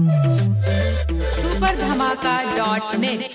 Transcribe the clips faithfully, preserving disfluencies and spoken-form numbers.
Super धमाका dot net.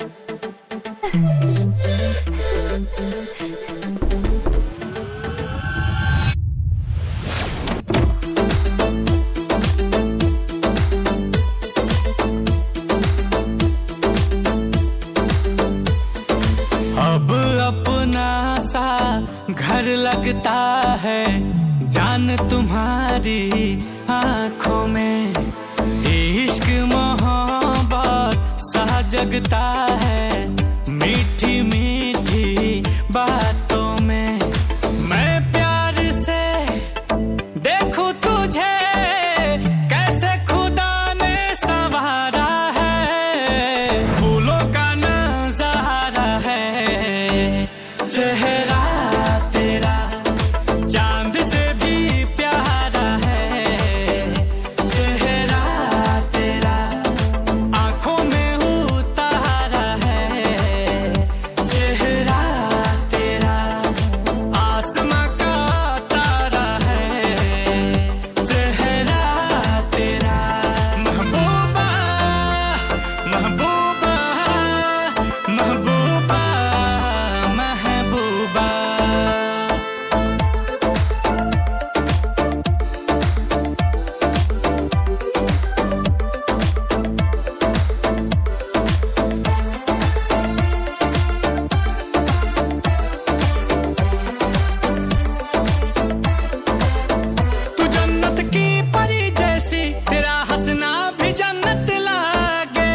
अब अपना सा घर लगता है जान तुम्हारी आंखों में, इश्क मोहब्बत सा जगता है मीठी मीठी बातों में। मैं प्यार से देखूं तुझे कैसे खुदा ने संवारा है, फूलों का नजारा है चेहरा तेरा चांद से भी प्यारा है, चेहरा तेरा आंखों में उतारा है, चेहरा तेरा आसमां का तारा है, चेहरा तेरा महबूबा महबूबा महबूबा महबूबा। तू जन्नत की परी जैसी, तेरा हंसना भी जन्नत लागे।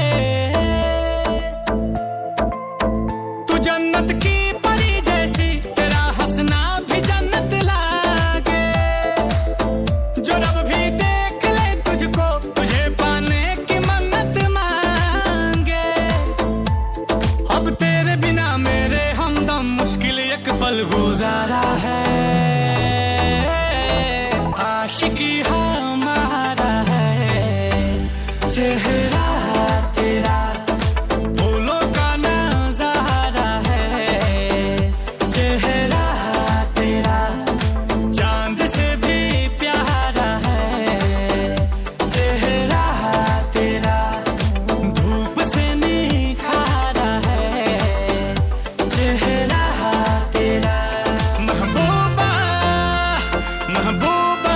तू जन्नत की परी जैसी, तेरा हंसना भी जन्नत लागे। जो रब भी देख ले तुझको, तुझे पाने की मन्नत मांगे। अब तेरे बिना मेरे हमदम मुश्किल एक पल गुजारा है, आशिकी हमारा है, चेहरा तेरा फूलों का नजारा है, चेहरा तेरा चांद से भी प्यारा है, चेहरा तेरा धूप से निखारा है, चेहरा तेरा महबूबा महबूबा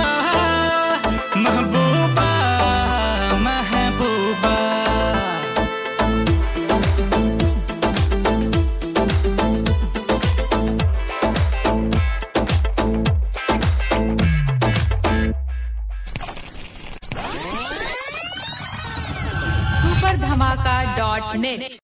महबूबा महबूबा। सुपर धमाका डॉट नेट।